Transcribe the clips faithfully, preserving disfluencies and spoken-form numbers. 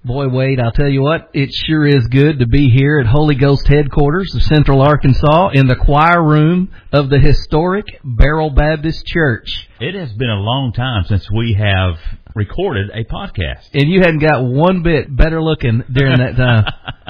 Boy, Wade, I'll tell you what, it sure is good to be here at Holy Ghost headquarters of Central Arkansas in the choir room of the historic Beryl Baptist Church. It has been a long time since we have recorded a podcast. And you hadn't got one bit better looking during that time.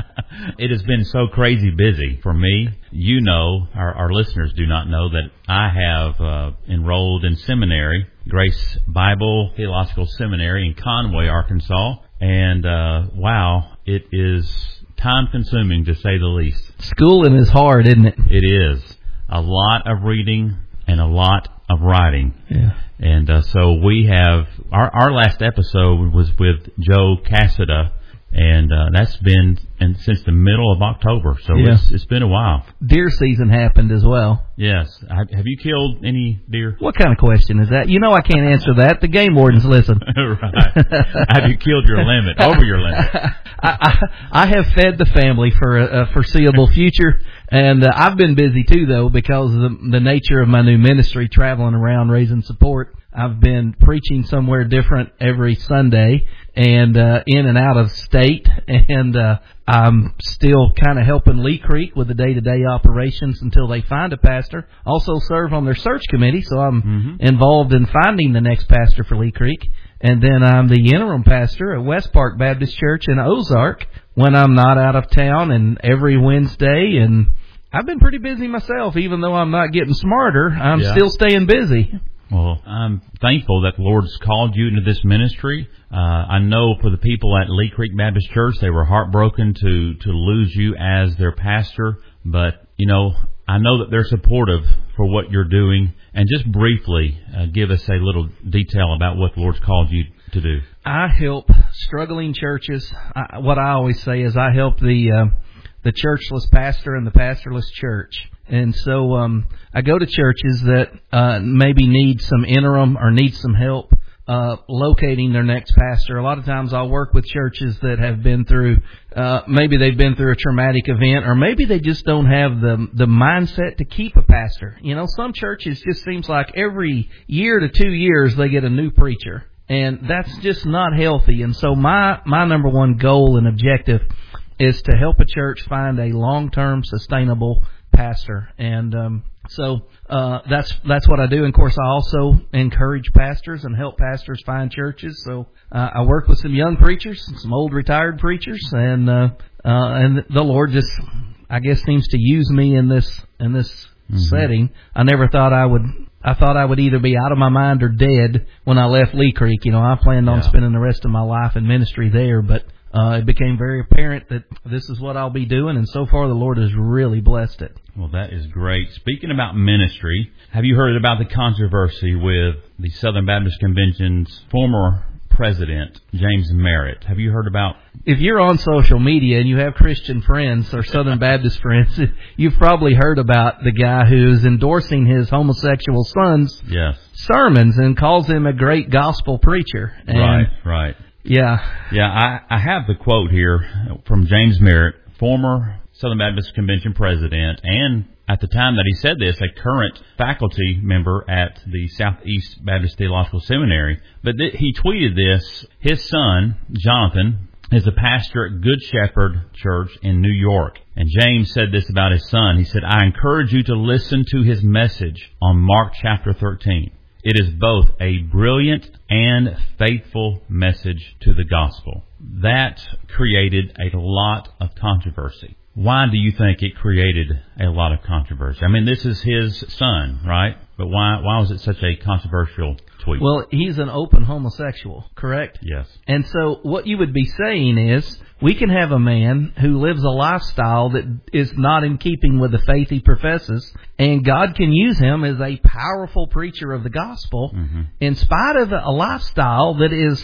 It has been so crazy busy for me. You know, our, our listeners do not know that I have uh, enrolled in seminary, Grace Bible Theological Seminary in Conway, Arkansas. And, uh, wow, it is time-consuming, to say the least. Schooling is hard, isn't it? It is. A lot of reading and a lot of writing. Yeah. And uh, so we have, our, our last episode was with Joe Cassada, and uh, that's been and since the middle of October, so yeah. it's, it's been a while. Deer season happened as well. Yes. Have you killed any deer? What kind of question is that? You know I can't answer that. The game wardens listen. Right. Have you killed your limit, over your limit? I, I, I have fed the family for a, a foreseeable future, and uh, I've been busy too, though, because of the, the nature of my new ministry, traveling around raising support. I've been preaching somewhere different every Sunday and uh, in and out of state, and uh, I'm still kind of helping Lee Creek with the day-to-day operations until they find a pastor. Also serve on their search committee, so I'm mm-hmm. involved in finding the next pastor for Lee Creek. And then I'm the interim pastor at West Park Baptist Church in Ozark when I'm not out of town, and every Wednesday. And I've been pretty busy myself, even though I'm not getting smarter. I'm yeah. still staying busy. Well, I'm thankful that the Lord's called you into this ministry. Uh, I know for the people at Lee Creek Baptist Church, they were heartbroken to, to lose you as their pastor. But, you know, I know that they're supportive for what you're doing. And just briefly, uh, give us a little detail about what the Lord's called you to do. I help struggling churches. I, what I always say is I help the uh, the churchless pastor and the pastorless church. And so um, I go to churches that uh, maybe need some interim or need some help uh, locating their next pastor. A lot of times I'll work with churches that have been through, uh, maybe they've been through a traumatic event, or maybe they just don't have the the mindset to keep a pastor. You know, some churches just seems like every year to two years they get a new preacher, and that's just not healthy. And so my, my number one goal and objective is to help a church find a long-term sustainable pastor. And um, so uh, that's that's what I do. And of course, I also encourage pastors and help pastors find churches. So uh, I work with some young preachers, some old retired preachers, and uh, uh, and the Lord just, I guess, seems to use me in this in this mm-hmm. setting. I never thought I would. I thought I would either be out of my mind or dead when I left Lee Creek. You know, I planned on yeah. spending the rest of my life in ministry there, but Uh, it became very apparent that this is what I'll be doing, and so far the Lord has really blessed it. Well, that is great. Speaking about ministry, have you heard about the controversy with the Southern Baptist Convention's former president, James Merritt? Have you heard about? If you're on social media and you have Christian friends or Southern Baptist friends, you've probably heard about the guy who's endorsing his homosexual son's yes. sermons and calls him a great gospel preacher. And right, right. Yeah. Yeah, I, I have the quote here from James Merritt, former Southern Baptist Convention president, and at the time that he said this, a current faculty member at the Southeast Baptist Theological Seminary. But th- he tweeted this. His son, Jonathan, is a pastor at Good Shepherd Church in New York. And James said this about his son. He said, "I encourage you to listen to his message on Mark chapter thirteen. It is both a brilliant and faithful message to the gospel." That created a lot of controversy. Why do you think it created a lot of controversy? I mean, this is his son, right? But why why was it such a controversial tweet? Well, he's an open homosexual, correct? Yes. And so what you would be saying is, we can have a man who lives a lifestyle that is not in keeping with the faith he professes, and God can use him as a powerful preacher of the gospel, mm-hmm. in spite of a lifestyle that is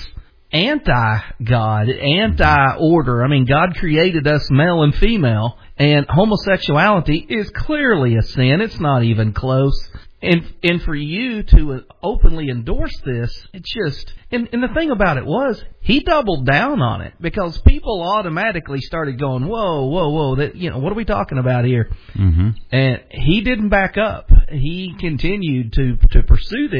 anti-God, anti-order. I mean, God created us male and female, and homosexuality is clearly a sin. It's not even close. And and for you to openly endorse this, it's just... And, and the thing about it was, he doubled down on it, because people automatically started going, whoa, whoa, whoa, that, you know, what are we talking about here? Mm-hmm. And he didn't back up. He continued to, to pursue this.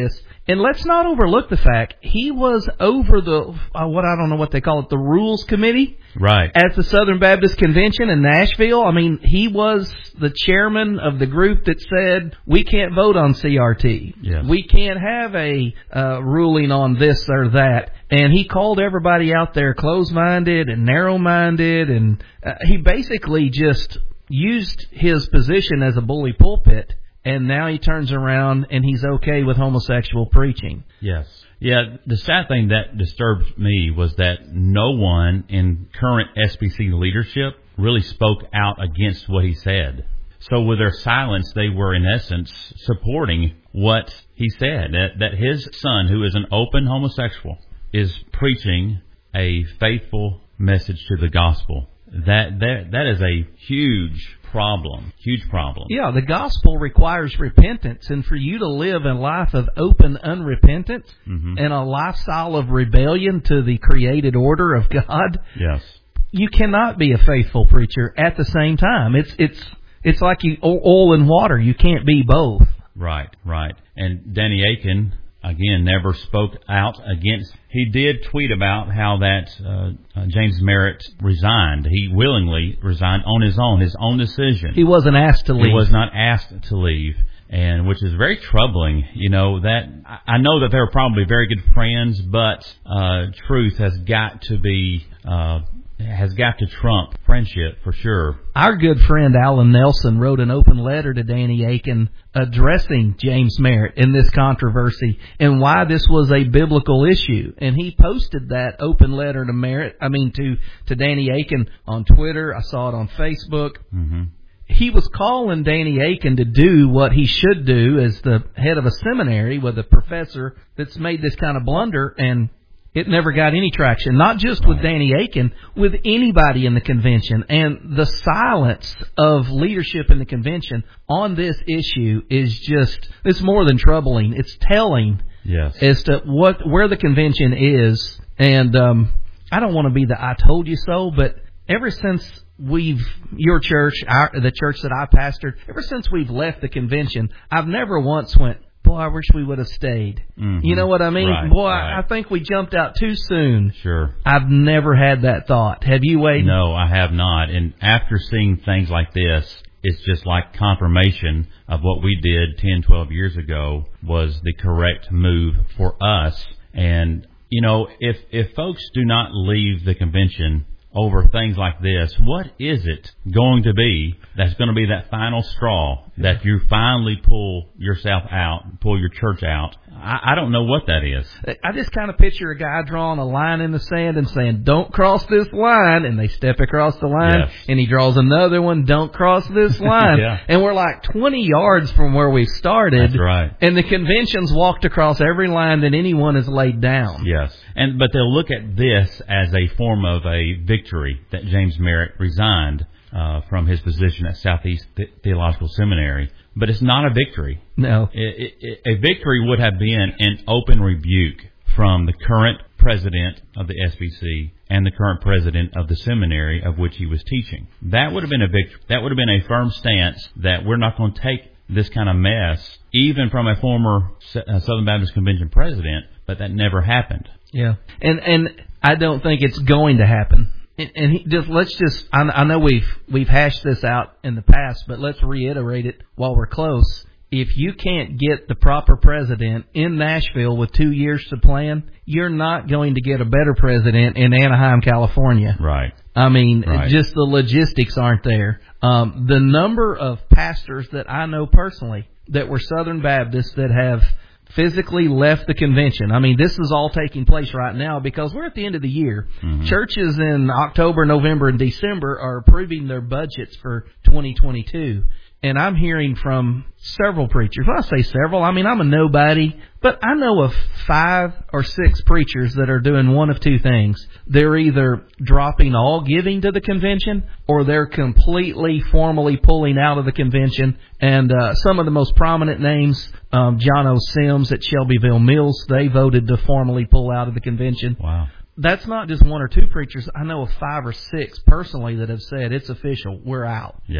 And let's not overlook the fact he was over the, uh, what I don't know what they call it, the Rules Committee. Right. At the Southern Baptist Convention in Nashville. I mean, he was the chairman of the group that said, we can't vote on C R T. Yes. We can't have a uh, ruling on this or that. And he called everybody out there closed-minded and narrow-minded. And uh, he basically just used his position as a bully pulpit. And now he turns around and he's okay with homosexual preaching. Yes. Yeah, the sad thing that disturbed me was that no one in current S B C leadership really spoke out against what he said. So with their silence, they were in essence supporting what he said, that, that his son, who is an open homosexual, is preaching a faithful message to the gospel. That that that is a huge problem, huge problem. Yeah, the gospel requires repentance, and for you to live a life of open unrepentance mm-hmm. and a lifestyle of rebellion to the created order of God, yes, you cannot be a faithful preacher at the same time. It's it's it's like you oil and water. You can't be both. Right, right. And Danny Akin, again, never spoke out against. He did tweet about how that uh, uh, James Merritt resigned. He willingly resigned on his own, his own decision. He wasn't asked to leave. He was not asked to leave, and which is very troubling. You know, that I know that they were probably very good friends, but uh, truth has got to be uh, has got to trump friendship for sure. Our good friend Alan Nelson wrote an open letter to Danny Akin addressing James Merritt in this controversy and why this was a biblical issue. And he posted that open letter to Merritt, I mean to, to Danny Akin on Twitter. I saw it on Facebook. Mm-hmm. He was calling Danny Akin to do what he should do as the head of a seminary with a professor that's made this kind of blunder, and it never got any traction, not just right. with Danny Akin, with anybody in the convention. And the silence of leadership in the convention on this issue is just, it's more than troubling. It's telling yes. as to what where the convention is. And um, I don't want to be the I told you so, but ever since we've, your church, our, the church that I pastored, ever since we've left the convention, I've never once went, boy, I wish we would have stayed. Mm-hmm. You know what I mean? Right, Boy, right. I think we jumped out too soon. Sure. I've never had that thought. Have you, Wade? No, I have not. And after seeing things like this, it's just like confirmation of what we did ten, twelve years ago was the correct move for us. And, you know, if, if folks do not leave the convention over things like this, what is it going to be that's going to be that final straw that you finally pull yourself out, pull your church out? I, I don't know what that is. I just kind of picture a guy drawing a line in the sand and saying, don't cross this line, and they step across the line, yes. and he draws another one, don't cross this line. yeah. And we're like twenty yards from where we started. That's right. And the convention's walked across every line that anyone has laid down. Yes. And but they'll look at this as a form of a victory that James Merritt resigned uh, from his position at Southeast Theological Seminary. But it's not a victory. No. It, it, a victory would have been an open rebuke from the current president of the S B C and the current president of the seminary of which he was teaching. That would have been a victory. That would have been a firm stance that we're not going to take this kind of mess, even from a former Southern Baptist Convention president, but that never happened. Yeah. And and I don't think it's going to happen. And, and he just let's just I, I know we've we've hashed this out in the past, but let's reiterate it while we're close. If you can't get the proper president in Nashville with two years to plan, you're not going to get a better president in Anaheim, California. Right. I mean, right. just the logistics aren't there. Um, the number of pastors that I know personally that were Southern Baptists that have physically left the convention. I mean, this is all taking place right now because we're at the end of the year. Mm-hmm. Churches in October, November, and December are approving their budgets for twenty twenty-two. And I'm hearing from several preachers. When I say several, I mean I'm a nobody, but I know of five or six preachers that are doing one of two things. They're either dropping all giving to the convention, or they're completely formally pulling out of the convention. And uh, some of the most prominent names, um, John O. Sims at Shelbyville Mills, they voted to formally pull out of the convention. Wow. That's not just one or two preachers. I know of five or six personally that have said it's official, we're out. Yeah.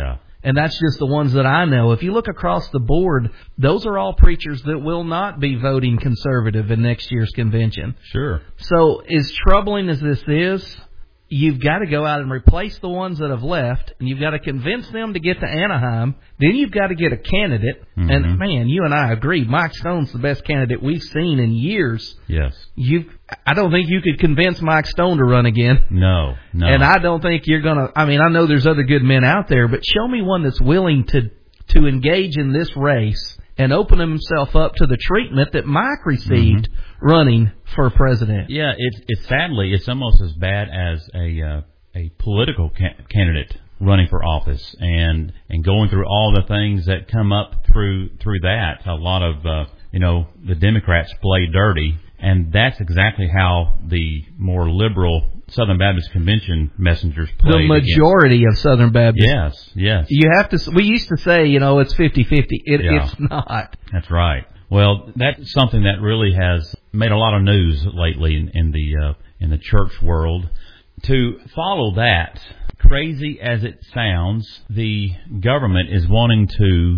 And that's just the ones that I know. If you look across the board, those are all preachers that will not be voting conservative in next year's convention. Sure. So as troubling as this is, you've got to go out and replace the ones that have left, and you've got to convince them to get to Anaheim. Then you've got to get a candidate. Mm-hmm. And, man, you and I agree. Mike Stone's the best candidate we've seen in years. Yes. You, I don't think you could convince Mike Stone to run again. No, no. And I don't think you're going to – I mean, I know there's other good men out there, but show me one that's willing to to engage in this race and open himself up to the treatment that Mike received mm-hmm. running for president. Yeah, it's it's sadly it's almost as bad as a uh, a political ca- candidate running for office and and going through all the things that come up through through that. A lot of uh, you know the Democrats play dirty, and that's exactly how the more liberal Southern Baptist Convention messengers played. The majority against. of Southern Baptists. Yes, yes. You have to. We used to say, you know, it's fifty-fifty. It, yeah. It's not. That's right. Well, that's something that really has made a lot of news lately in, in the uh, in the church world. To follow that, crazy as it sounds, the government is wanting to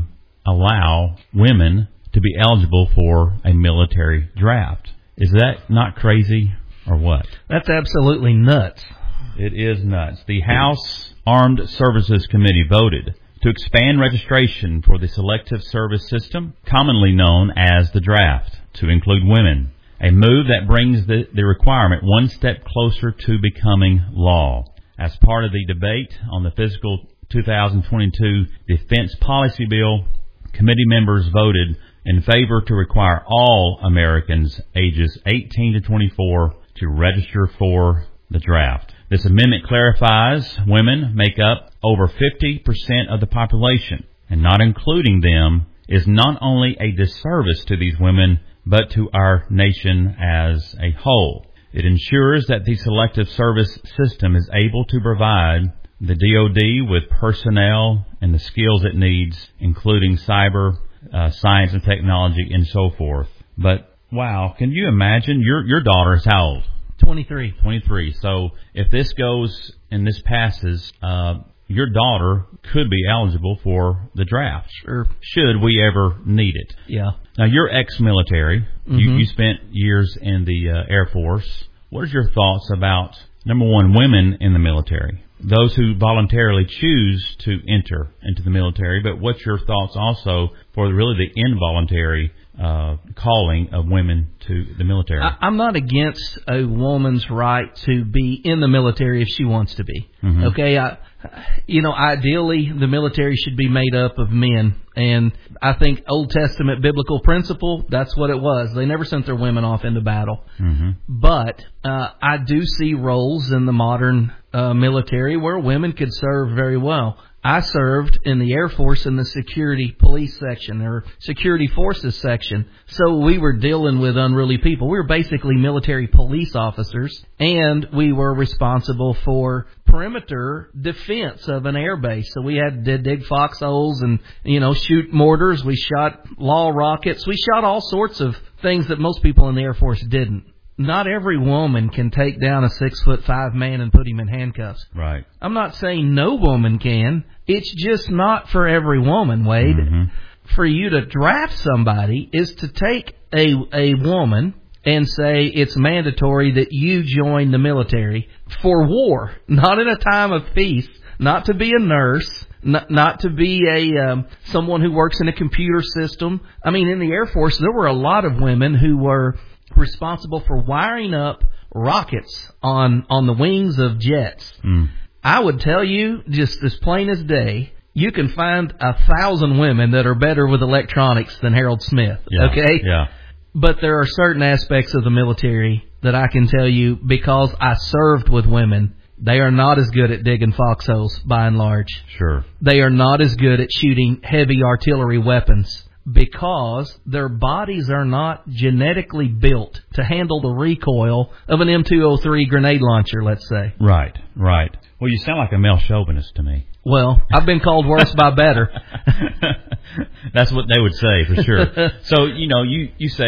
allow women to be eligible for a military draft. Is that not crazy or what? That's absolutely nuts. It is nuts. The House Armed Services Committee voted to expand registration for the Selective Service System, commonly known as the draft, to include women, a move that brings the, the requirement one step closer to becoming law. As part of the debate on the fiscal two thousand twenty-two Defense Policy Bill, committee members voted in favor to require all Americans ages eighteen to twenty-four to register for the draft. This amendment clarifies women make up over fifty percent of the population, and not including them is not only a disservice to these women, but to our nation as a whole. It ensures that the Selective Service System is able to provide the D O D with personnel and the skills it needs, including cyber, uh, science and technology, and so forth. But, wow, can you imagine? Your your daughter is how old? twenty-three. twenty-three. So if this goes and this passes, uh, your daughter could be eligible for the draft. Sure. Should we ever need it. Yeah. Now, you're ex-military. Mm-hmm. You, you spent years in the uh, Air Force. What are your thoughts about, number one, women in the military? Those who voluntarily choose to enter into the military, but what's your thoughts also for really the involuntary uh, calling of women to the military? I, I'm not against a woman's right to be in the military if she wants to be. Mm-hmm. Okay, I, you know, ideally the military should be made up of men, and I think Old Testament biblical principle, that's what it was. They never sent their women off into battle. Mm-hmm. But uh, I do see roles in the modern uh, military where women could serve very well. I served in the Air Force in the security police section or security forces section. So we were dealing with unruly people. We were basically military police officers, and we were responsible for perimeter defense of an air base. So we had to dig foxholes and, you know, shoot mortars. We shot law rockets. We shot all sorts of things that most people in the Air Force didn't. Not every woman can take down a six foot five man and put him in handcuffs. Right. I'm not saying no woman can. It's just not for every woman, Wade. Mm-hmm. For you to draft somebody is to take a a woman and say it's mandatory that you join the military for war, not in a time of peace, not to be a nurse, not, not to be a um, someone who works in a computer system. I mean, in the Air Force, there were a lot of women who were responsible for wiring up rockets on, on the wings of jets. Mm. I would tell you, just as plain as day, you can find a thousand women that are better with electronics than Harold Smith. Yeah, okay? Yeah. But there are certain aspects of the military that I can tell you, because I served with women, they are not as good at digging foxholes by and large. Sure. They are not as good at shooting heavy artillery weapons, because their bodies are not genetically built to handle the recoil of an M two oh three grenade launcher, let's say. Right, right. Well, you sound like a male chauvinist to me. Well, I've been called worse by better. That's what they would say, for sure. So, you know, you, you say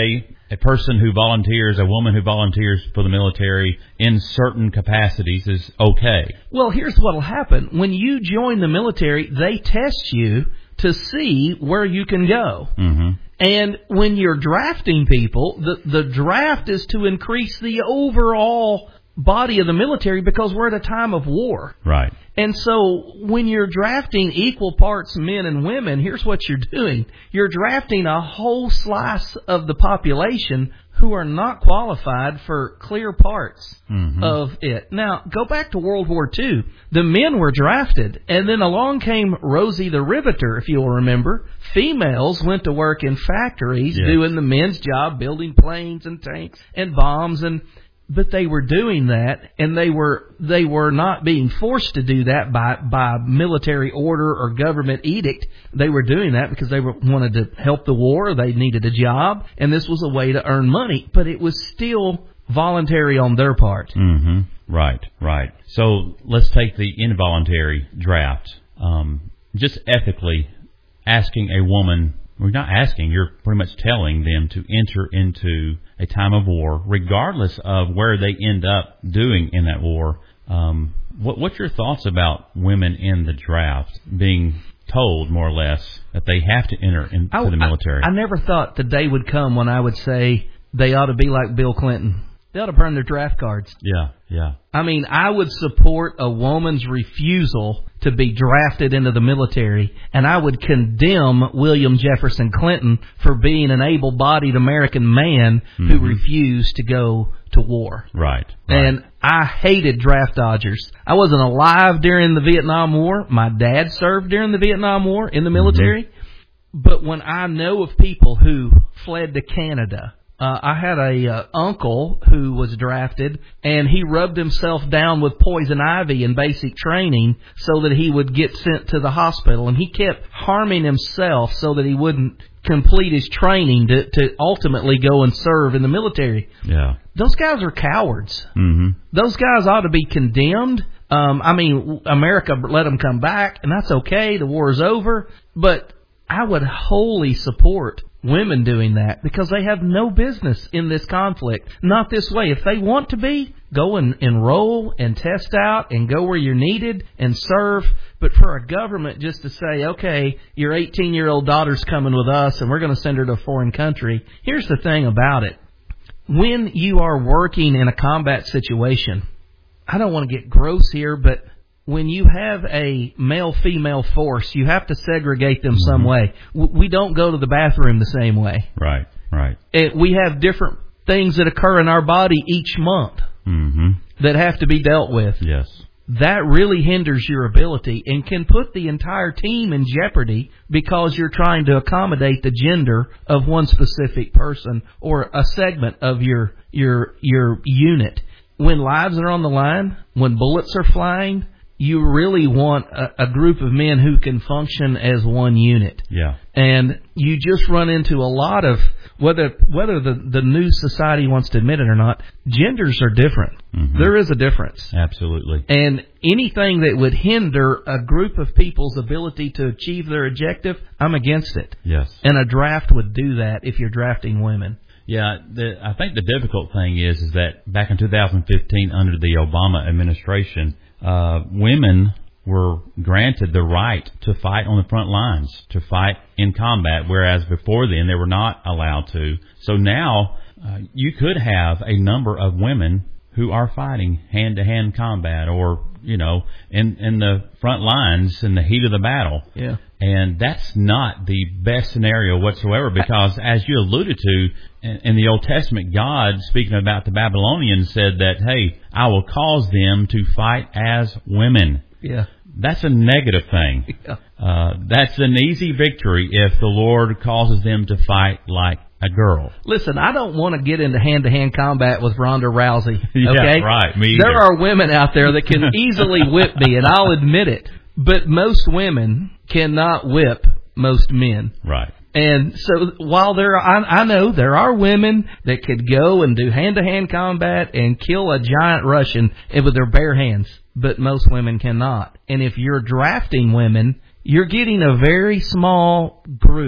a person who volunteers, a woman who volunteers for the military in certain capacities is okay. Well, here's what'll happen. When you join the military, they test you to see where you can go. Mm-hmm. And when you're drafting people, the, the draft is to increase the overall body of the military because we're at a time of war. Right. And so when you're drafting equal parts men and women, here's what you're doing. You're drafting a whole slice of the population who are not qualified for clear parts mm-hmm. of it. Now, go back to World War Two. The men were drafted, and then along came Rosie the Riveter, if you'll remember. Females went to work in factories yes. doing the men's job, building planes and tanks and bombs, and but they were doing that, and they were they were not being forced to do that by by military order or government edict. They were doing that because they were, wanted to help the war. They needed a job, and this was a way to earn money. But it was still voluntary on their part. Mm-hmm. Right, right. So let's take the involuntary draft. Um, just ethically asking a woman. We're not asking, you're pretty much telling them to enter into a time of war, regardless of where they end up doing in that war. Um, what, what's your thoughts about women in the draft being told, more or less, that they have to enter into I, the military? I, I never thought the day would come when I would say they ought to be like Bill Clinton. They ought to burn their draft cards. Yeah, yeah. I mean, I would support a woman's refusal to be drafted into the military, and I would condemn William Jefferson Clinton for being an able-bodied American man mm-hmm. who refused to go to war. Right, right. And I hated draft dodgers. I wasn't alive during the Vietnam War. My dad served during the Vietnam War in the military. Mm-hmm. But when I know of people who fled to Canada, Uh, I had a uh, uncle who was drafted, and he rubbed himself down with poison ivy in basic training so that he would get sent to the hospital. And he kept harming himself so that he wouldn't complete his training to, to ultimately go and serve in the military. Yeah. Those guys are cowards. Mm-hmm. Those guys ought to be condemned. Um, I mean, America let them come back, and that's okay. The war is over. But I would wholly support women doing that because they have no business in this conflict. Not this way. If they want to be, go and enroll and test out and go where you're needed and serve. But for a government just to say, okay, your eighteen-year-old daughter's coming with us and we're going to send her to a foreign country. Here's the thing about it. When you are working in a combat situation, I don't want to get gross here, but when you have a male-female force, you have to segregate them mm-hmm. some way. We don't go to the bathroom the same way. Right, right. It, we have different things that occur in our body each month mm-hmm. that have to be dealt with. Yes. That really hinders your ability and can put the entire team in jeopardy because you're trying to accommodate the gender of one specific person or a segment of your your your unit. When lives are on the line, when bullets are flying, you really want a, a group of men who can function as one unit. Yeah. And you just run into a lot of, whether whether the, the new society wants to admit it or not, genders are different. Mm-hmm. There is a difference. Absolutely. And anything that would hinder a group of people's ability to achieve their objective, I'm against it. Yes. And a draft would do that if you're drafting women. Yeah, the, I think the difficult thing is, is that back in two thousand fifteen, under the Obama administration, uh, women were granted the right to fight on the front lines, to fight in combat, whereas before then they were not allowed to. So now uh, you could have a number of women who are fighting hand-to-hand combat or, you know, in, in the front lines in the heat of the battle. Yeah. And that's not the best scenario whatsoever because, as you alluded to, in, in the Old Testament, God, speaking about the Babylonians, said that, hey, I will cause them to fight as women. Yeah. That's a negative thing. Yeah. Uh, that's an easy victory if the Lord causes them to fight like a girl. Listen, I don't want to get into hand-to-hand combat with Ronda Rousey. Okay? Yeah, right. Me either. There are women out there that can easily whip me, and I'll admit it. But most women cannot whip most men. Right. And so while there are, I, I know there are women that could go and do hand-to-hand combat and kill a giant Russian with their bare hands, but most women cannot. And if you're drafting women, you're getting a very small group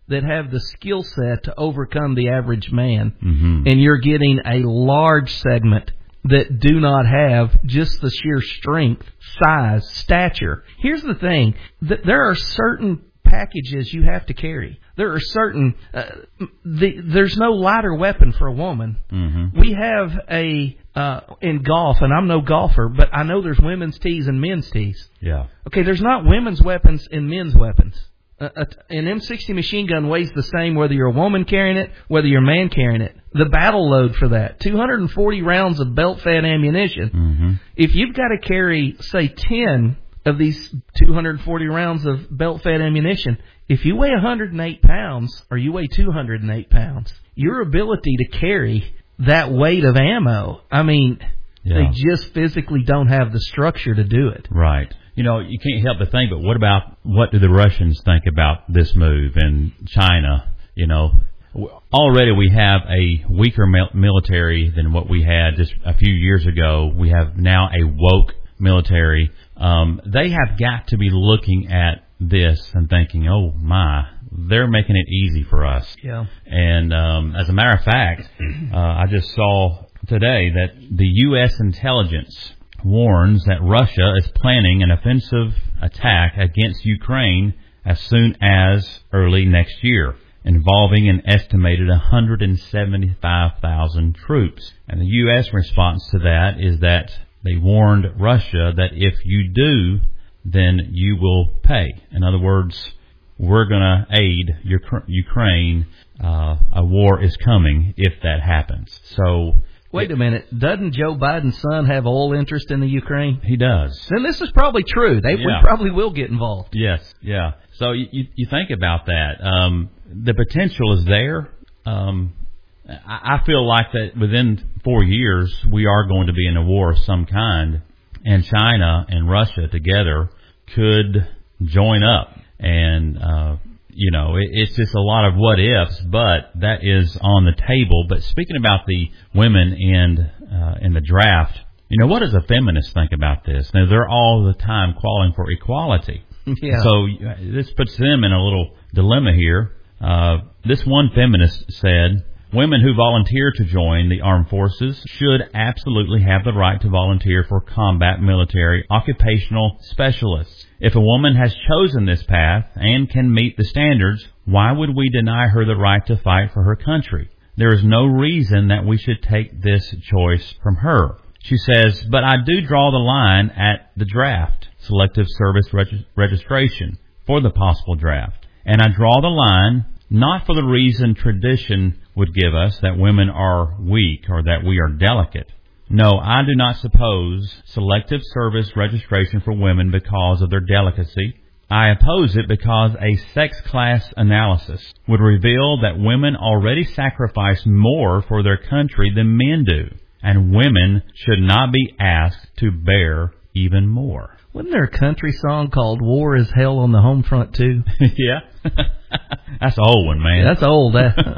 that have the skill set to overcome the average man, mm-hmm. and you're getting a large segment that do not have just the sheer strength, size, stature. Here's the thing. Th- there are certain packages you have to carry. There are certain... Uh, the, there's no lighter weapon for a woman. Mm-hmm. We have a... Uh, in golf, and I'm no golfer, but I know there's women's tees and men's tees. Yeah. Okay, there's not women's weapons and men's weapons. Uh, an M sixty machine gun weighs the same whether you're a woman carrying it, whether you're a man carrying it. The battle load for that, two hundred forty rounds of belt-fed ammunition. Mm-hmm. If you've got to carry, say, ten of these two hundred forty rounds of belt-fed ammunition, if you weigh one hundred eight pounds or you weigh two hundred eight pounds, your ability to carry that weight of ammo, I mean, yeah. they just physically don't have the structure to do it. Right. You know, you can't help but think, but what about, what do the Russians think about this move in China? You know, already we have a weaker military than what we had just a few years ago. We have now a woke military. Um, they have got to be looking at this and thinking, oh my, they're making it easy for us. Yeah. And um, as a matter of fact, uh, I just saw today that the U S intelligence warns that Russia is planning an offensive attack against Ukraine as soon as early next year, involving an estimated one hundred seventy-five thousand troops. And the U S response to that is that they warned Russia that if you do, then you will pay. In other words, we're going to aid Ukraine. Uh, a war is coming if that happens. So, wait a minute. Doesn't Joe Biden's son have oil interest in the Ukraine? He does. Then this is probably true. They yeah. we probably will get involved. Yes, yeah. So you you, you think about that. Um, the potential is there. Um, I, I feel like that within four years we are going to be in a war of some kind, and China and Russia together could join up. And, uh, you know, it, it's just a lot of what ifs, but that is on the table. But speaking about the women in, uh, in the draft, you know, what does a feminist think about this? Now, they're all the time calling for equality. Yeah. So this puts them in a little dilemma here. Uh, this one feminist said, women who volunteer to join the armed forces should absolutely have the right to volunteer for combat military occupational specialists. If a woman has chosen this path and can meet the standards, why would we deny her the right to fight for her country? There is no reason that we should take this choice from her. She says, but I do draw the line at the draft, selective service reg- registration for the possible draft. And I draw the line not for the reason tradition would give us, that women are weak or that we are delicate. No, I do not suppose selective service registration for women because of their delicacy. I oppose it because a sex class analysis would reveal that women already sacrifice more for their country than men do, and women should not be asked to bear even more. Wasn't there a country song called War is Hell on the Home Front, too? Yeah. That's an old one, man. That's old.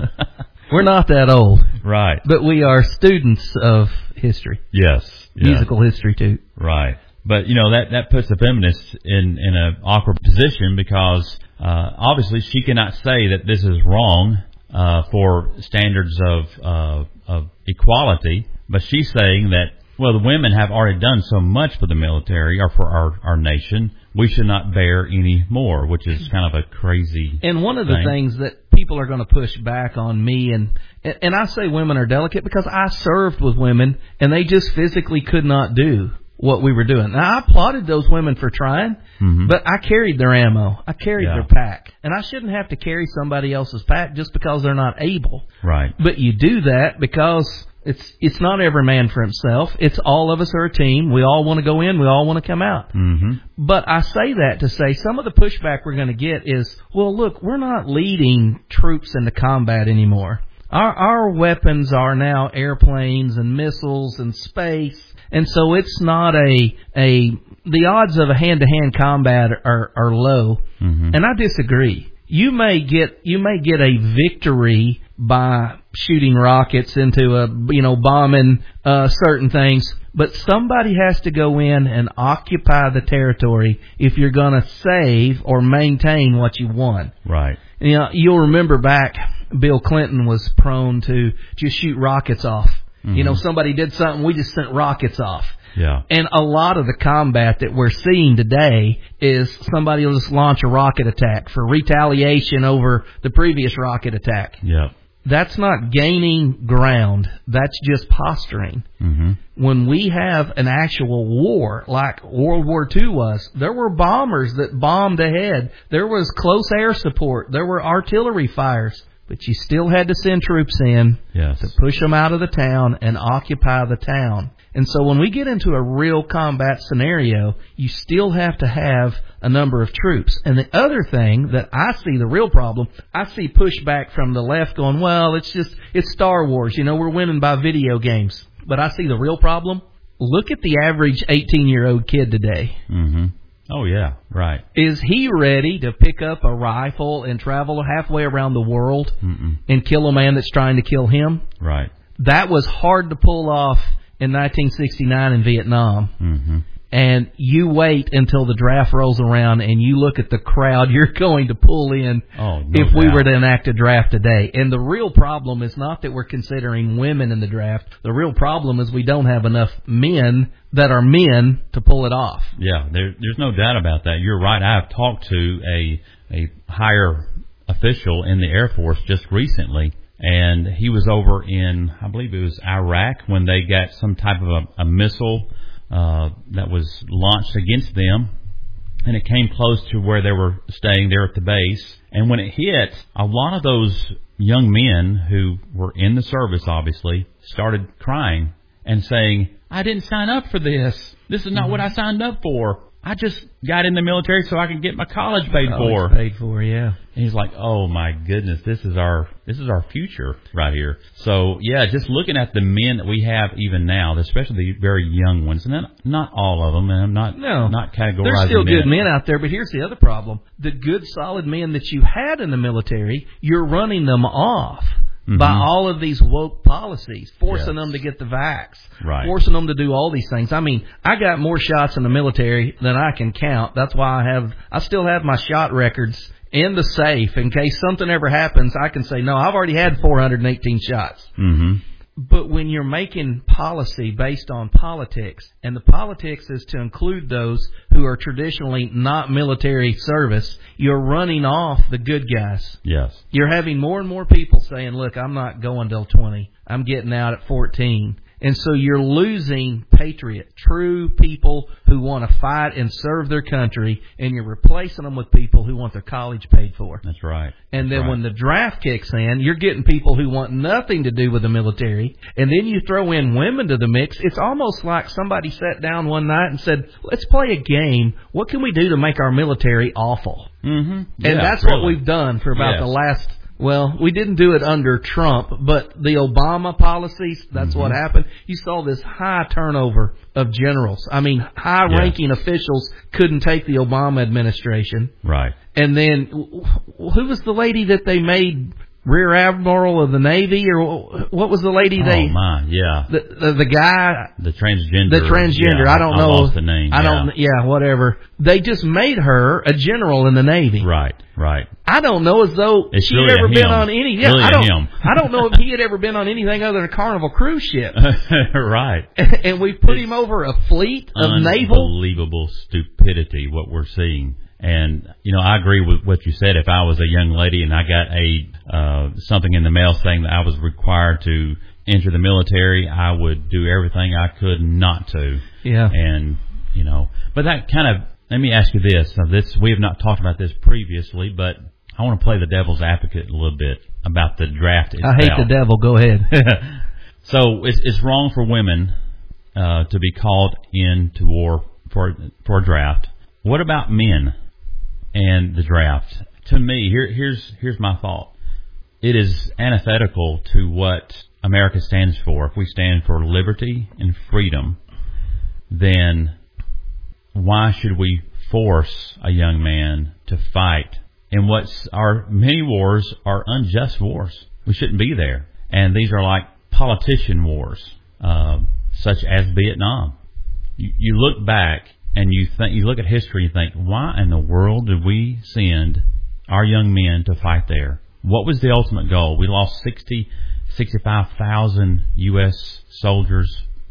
We're not that old. Right. But we are students of history. Yes. Yeah. Musical history, too. Right. But, you know, that, that puts the feminists in, in an awkward position because uh, obviously she cannot say that this is wrong uh, for standards of, uh, of equality, but she's saying that, well, the women have already done so much for the military or for our, our nation, we should not bear any more, which is kind of a crazy And one of thing. the things that people are going to push back on me, and and I say women are delicate because I served with women, and they just physically could not do what we were doing. Now, I applauded those women for trying, mm-hmm. but I carried their ammo. I carried yeah. their pack. And I shouldn't have to carry somebody else's pack just because they're not able. Right. But you do that because it's it's not every man for himself. It's all of us are a team. We all want to go in. We all want to come out. Mm-hmm. But I say that to say some of the pushback we're going to get is, well, look, we're not leading troops into combat anymore. Our our weapons are now airplanes and missiles and space. And so it's not a a the odds of a hand-to-hand combat are are low. Mm-hmm. And I disagree. You may get you may get a victory by shooting rockets into a, you know, bombing uh, certain things. But somebody has to go in and occupy the territory if you're going to save or maintain what you won. Right. You know, you'll remember back, Bill Clinton was prone to just shoot rockets off. Mm-hmm. You know, somebody did something, we just sent rockets off. Yeah. And a lot of the combat that we're seeing today is somebody will just launch a rocket attack for retaliation over the previous rocket attack. Yeah. That's not gaining ground. That's just posturing. Mm-hmm. When we have an actual war, like World War Two was, there were bombers that bombed ahead. There was close air support. There were artillery fires. But you still had to send troops in yes. to push them out of the town and occupy the town. And so when we get into a real combat scenario, you still have to have a number of troops. And the other thing that I see the real problem, I see pushback from the left going, well, it's just, it's Star Wars. You know, we're winning by video games. But I see the real problem. Look at the average eighteen-year-old kid today. Mm-hmm. Oh, yeah, right. Is he ready to pick up a rifle and travel halfway around the world Mm-mm. and kill a man that's trying to kill him? Right. That was hard to pull off in nineteen sixty-nine in Vietnam. Mm-hmm. And you wait until the draft rolls around and you look at the crowd you're going to pull in oh, no if we doubt. were to enact a draft today. And the real problem is not that we're considering women in the draft. The real problem is we don't have enough men that are men to pull it off. Yeah, there, there's no doubt about that. You're right. I have talked to a a higher official in the Air Force just recently, and he was over in, I believe it was Iraq, when they got some type of a, a missile uh, that was launched against them, and it came close to where they were staying there at the base. And when it hit, a lot of those young men who were in the service, obviously, started crying and saying, I didn't sign up for this. This is not mm-hmm. what I signed up for. I just got in the military so I can get my college paid college for. Paid for, yeah. And he's like, "Oh my goodness, this is our this is our future right here." So yeah, just looking at the men that we have even now, especially the very young ones, and not, not all of them, and I'm not no. not categorizing. There's still men. good men out there, but here's the other problem: the good, solid men that you had in the military, you're running them off. Mm-hmm. By all of these woke policies, forcing yes. them to get the vax, right. forcing them to do all these things. I mean, I got more shots in the military than I can count. That's why I have, I still have my shot records in the safe in case something ever happens. I can say, no, I've already had four hundred eighteen shots. Mm-hmm. But when you're making policy based on politics, and the politics is to include those who are traditionally not military service, you're running off the good guys. Yes. You're having more and more people saying, look, I'm not going till twenty. I'm getting out at fourteen. And so you're losing patriot, true people who want to fight and serve their country, and you're replacing them with people who want their college paid for. That's right. And That's then right. when the draft kicks in, you're getting people who want nothing to do with the military, and then you throw in women to the mix. It's almost like somebody sat down one night and said, let's play a game. What can we do to make our military awful? Mm-hmm. And yeah, that's really. what we've done for about yes. the last... Well, we didn't do it under Trump, but the Obama policies, that's mm-hmm. what happened. You saw this high turnover of generals. I mean, high-ranking yes. officials couldn't take the Obama administration. Right. And then, who was the lady that they made Rear Admiral of the Navy, or what was the lady they... Oh, my, yeah. The, the, the guy... The transgender. The transgender. Yeah, I don't I know. lost the name. I yeah. don't... Yeah, whatever. They just made her a general in the Navy. Right, right. I don't know as though it's she really had ever him. been on any... Yeah, really I don't him. I don't know if he had ever been on anything other than a Carnival cruise ship. Right. And we put it's him over a fleet of naval... Unbelievable stupidity, what we're seeing. And, you know, I agree with what you said. If I was a young lady and I got a uh something in the mail saying that I was required to enter the military, I would do everything I could not to. Yeah. And, you know, but that kind of, let me ask you this. Now, this, we have not talked about this previously, but I want to play the devil's advocate a little bit about the draft itself. I hate the devil. Go ahead. So it's, it's wrong for women uh to be called into war for for a draft. What about men and the draft? To me, here, here's here's my thought. It is antithetical to what America stands for. If we stand for liberty and freedom, then why should we force a young man to fight in what's our many wars are unjust wars? We shouldn't be there. And these are like politician wars, uh, such as Vietnam. You, you look back and you think, you look at history and you think, why in the world did we send our young men to fight there? What was the ultimate goal? We lost sixty, sixty-five thousand U S soldiers.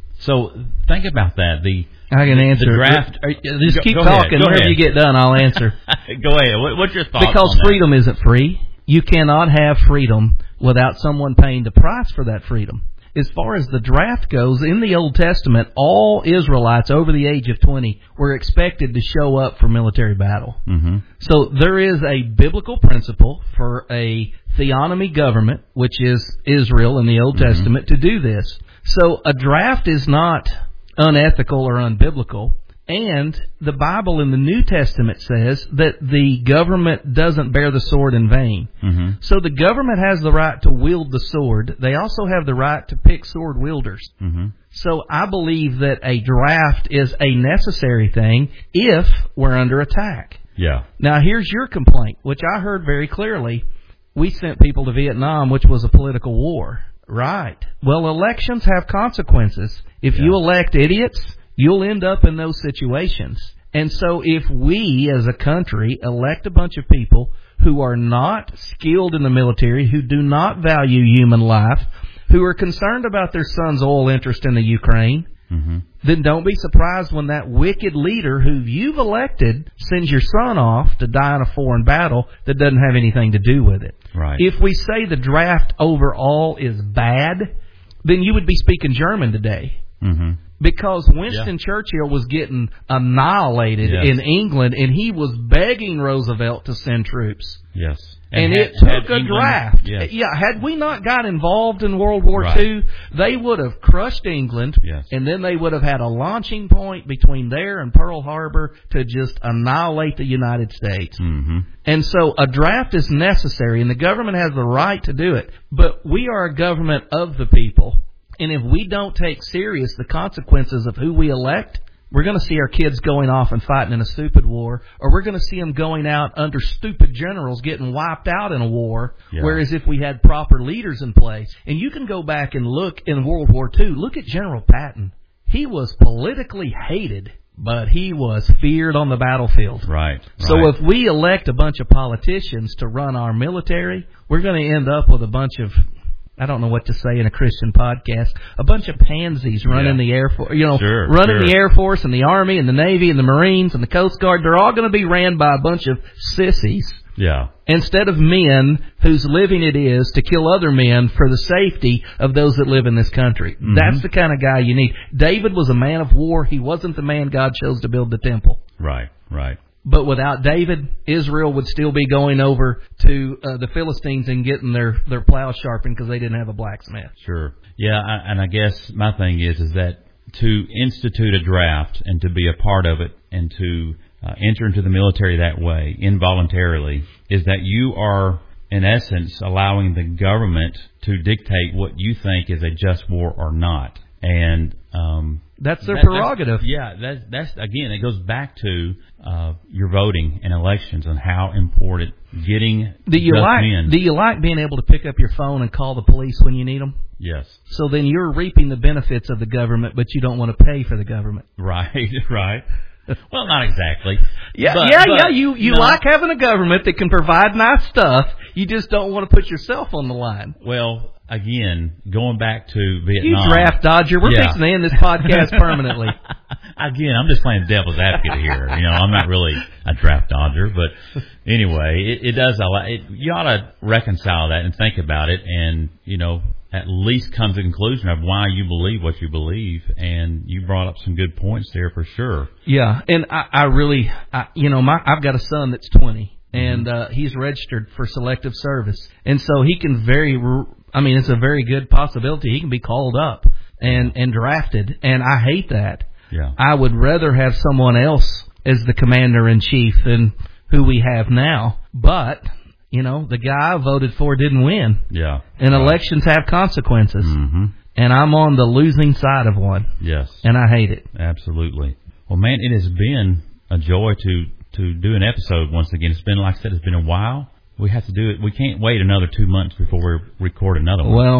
So think about that. The I can answer. The draft. Just go, keep go talking. Ahead, Whenever ahead. you get done, I'll answer. Go ahead. What's your thoughts? Because on freedom that? isn't free. You cannot have freedom without someone paying the price for that freedom. As far as the draft goes, in the Old Testament, all Israelites over the age of twenty were expected to show up for military battle. Mm-hmm. So there is a biblical principle for a theonomy government, which is Israel in the Old mm-hmm. Testament, to do this. So a draft is not unethical or unbiblical. And the Bible in the New Testament says that the government doesn't bear the sword in vain. Mm-hmm. So the government has the right to wield the sword. They also have the right to pick sword wielders. Mm-hmm. So I believe that a draft is a necessary thing if we're under attack. Yeah. Now here's your complaint, which I heard very clearly. We sent people to Vietnam, which was a political war. Right. Well, elections have consequences. If yeah. you elect idiots, you'll end up in those situations. And so if we as a country elect a bunch of people who are not skilled in the military, who do not value human life, who are concerned about their son's oil interest in the Ukraine, mm-hmm. then don't be surprised when that wicked leader who you've elected sends your son off to die in a foreign battle that doesn't have anything to do with it. Right. If we say the draft overall is bad, then you would be speaking German today. Mm-hmm. Because Winston yeah. Churchill was getting annihilated yes. in England, and he was begging Roosevelt to send troops. Yes. And, and it had, took had a England, draft. yes. Yeah, had we not got involved in World War right. Two, they would have crushed England, yes. and then they would have had a launching point between there and Pearl Harbor to just annihilate the United States. Mm-hmm. And so a draft is necessary, and the government has the right to do it. But we are a government of the people. And if we don't take serious the consequences of who we elect, we're going to see our kids going off and fighting in a stupid war, or we're going to see them going out under stupid generals getting wiped out in a war, yeah. whereas if we had proper leaders in place. And you can go back and look in World War Two. Look at General Patton. He was politically hated, but he was feared on the battlefield. Right. So right. if we elect a bunch of politicians to run our military, we're going to end up with a bunch of, I don't know what to say in a Christian podcast, a bunch of pansies running yeah. the Air Force, you know, sure, running sure. the Air Force and the Army and the Navy and the Marines and the Coast Guard. They're all going to be ran by a bunch of sissies. Yeah. Instead of men whose living it is to kill other men for the safety of those that live in this country. Mm-hmm. That's the kind of guy you need. David was a man of war. He wasn't the man God chose to build the temple. Right, right. But without David, Israel would still be going over to uh, the Philistines and getting their, their plows sharpened because they didn't have a blacksmith. Sure. Yeah, I, and I guess my thing is is that to institute a draft and to be a part of it and to uh, enter into the military that way, involuntarily, is that you are, in essence, allowing the government to dictate what you think is a just war or not. And um, that's their that, prerogative. That's, yeah, that, that's, again, it goes back to uh, your voting and elections and how important getting do you just like, men. Do you like being able to pick up your phone and call the police when you need them? Yes. So then you're reaping the benefits of the government, but you don't want to pay for the government. Right, right. Well, not exactly. Yeah, but, yeah, but, yeah. You you no. like having a government that can provide nice stuff. You just don't want to put yourself on the line. Well, again, going back to Vietnam. You draft dodger. We're yeah. fixing to end this podcast permanently. Again, I'm just playing devil's advocate here. You know, I'm not really a draft dodger, but anyway, it, it does allow. It, you ought to reconcile that and think about it, and you know, at least come to the conclusion of why you believe what you believe. And you brought up some good points there for sure. Yeah, and I, I really, I, you know, my I've got a son that's twenty, and uh, he's registered for selective service, and so he can very. I mean, it's a very good possibility he can be called up and and drafted, and I hate that. Yeah. I would rather have someone else as the commander-in-chief than who we have now. But, you know, the guy I voted for didn't win. Yeah. And right. elections have consequences. Mm-hmm. And I'm on the losing side of one. Yes. And I hate it. Absolutely. Well, man, it has been a joy to, to do an episode once again. It's been, like I said, it's been a while. We have to do it. We can't wait another two months before we record another one. Well,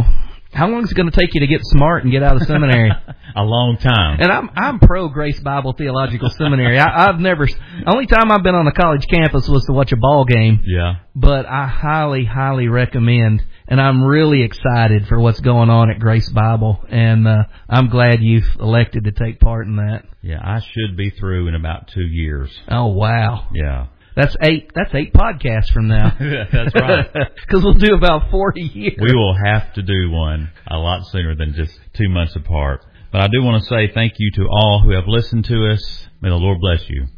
How long is it going to take you to get smart and get out of seminary? A long time. And I'm I'm pro Grace Bible Theological Seminary. I, I've never. Only time I've been on a college campus was to watch a ball game. Yeah. But I highly, highly recommend, and I'm really excited for what's going on at Grace Bible, and uh, I'm glad you've elected to take part in that. Yeah, I should be through in about two years. Oh wow. Yeah. That's eight. That's eight podcasts from now. That's right. Because we'll do about forty years. We will have to do one a lot sooner than just two months apart. But I do want to say thank you to all who have listened to us. May the Lord bless you.